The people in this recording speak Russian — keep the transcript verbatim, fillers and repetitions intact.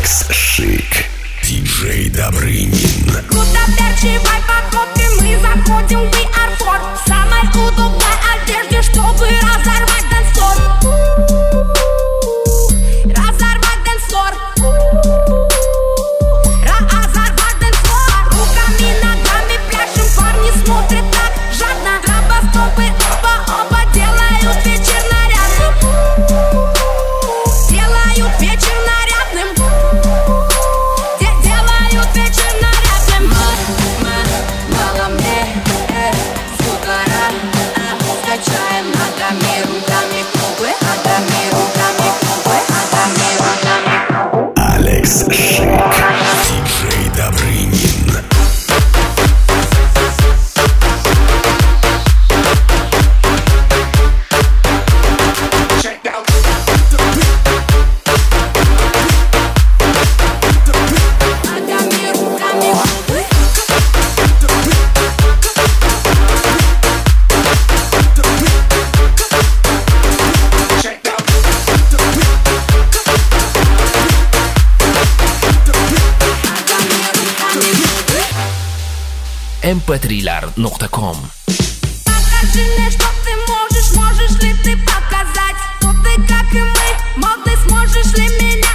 Алекс Шик, диджей Добрынин. Гутоперчивой походкой мы заходим в би ар фор. В самой удобной одежде, чтобы разорвать дэнс-флор. Разорвать дэнс-флор. Разорвать дэнс-флор. Руками, ногами пляшем, парни смотрят так жадно. Рабостопы оба-оба делают вечер нарядным. Делают вечер нарядным. Делают вечер нарядным. Мало-мне с угара. Скачаем ногами, руками клубы. Ногами, руками клубы. Ногами, руками. Алекс Шик, диджей Добрынин. эм пэ три лар точка ком. Покажи мне, что ты можешь, можешь ли ты показать, что ты, как и мы, мог ты, сможешь ли меня